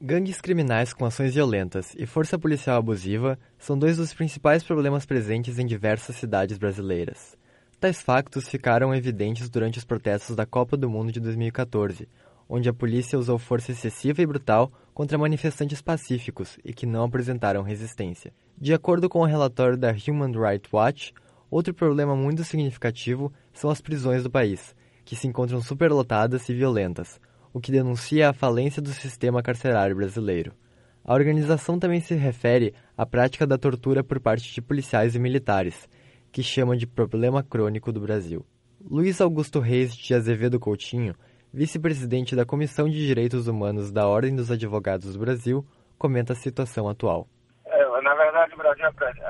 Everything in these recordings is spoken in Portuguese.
Gangues criminais com ações violentas e força policial abusiva são dois dos principais problemas presentes em diversas cidades brasileiras. Tais factos ficaram evidentes durante os protestos da Copa do Mundo de 2014, onde a polícia usou força excessiva e brutal contra manifestantes pacíficos e que não apresentaram resistência. De acordo com o relatório da Human Rights Watch, outro problema muito significativo são as prisões do país, que se encontram superlotadas e violentas, o que denuncia a falência do sistema carcerário brasileiro. A organização também se refere à prática da tortura por parte de policiais e militares, que chama de problema crônico do Brasil. Luiz Augusto Reis de Azevedo Coutinho, vice-presidente da Comissão de Direitos Humanos da Ordem dos Advogados do Brasil, comenta a situação atual. Na verdade, o Brasil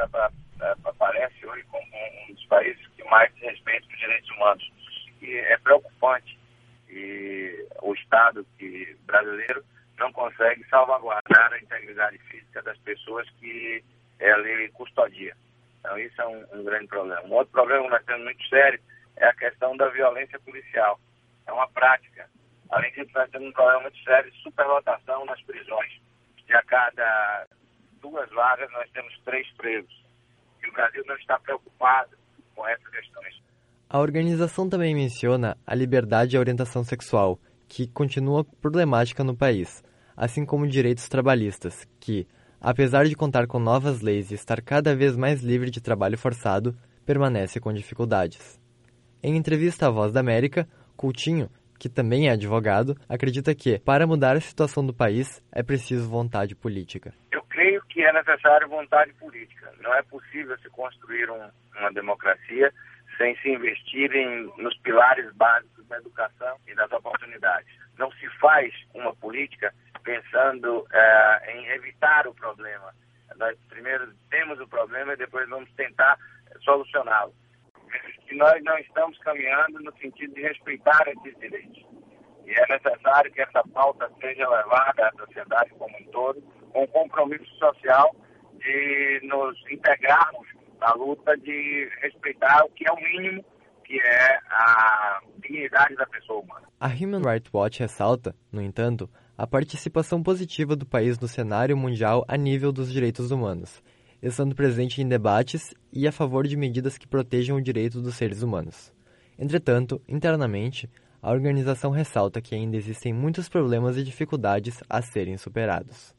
aparece hoje como um dos países que mais respeita os direitos humanos. E é preocupante. E o Estado brasileiro não consegue salvaguardar a integridade física das pessoas que ele custodia. Então, isso é um grande problema. Um outro problema que nós temos muito sério é a questão da violência policial. É uma prática. Além disso, nós temos um problema muito sério de superlotação nas prisões. De a cada 2 vagas, nós temos 3 presos. E o Brasil não está preocupado com essas questões. A organização também menciona a liberdade e a orientação sexual, que continua problemática no país, assim como direitos trabalhistas, que, apesar de contar com novas leis e estar cada vez mais livre de trabalho forçado, permanece com dificuldades. Em entrevista à Voz da América, Coutinho, que também é advogado, acredita que, para mudar a situação do país, é preciso vontade política. Eu creio que é necessário vontade política. Não é possível se construir uma democracia sem se investir nos pilares básicos da educação e das oportunidades. Não se faz uma política pensando em evitar o problema. Nós primeiro temos o problema e depois vamos tentar solucioná-lo. E nós não estamos caminhando no sentido de respeitar esses direitos. E é necessário que essa pauta seja levada à sociedade como um todo, com um compromisso social de nos integrarmos na luta de respeitar o que é o mínimo, que é a dignidade da pessoa humana. A Human Rights Watch ressalta, no entanto, a participação positiva do país no cenário mundial a nível dos direitos humanos, estando presente em debates e a favor de medidas que protejam o direito dos seres humanos. Entretanto, internamente, a organização ressalta que ainda existem muitos problemas e dificuldades a serem superados.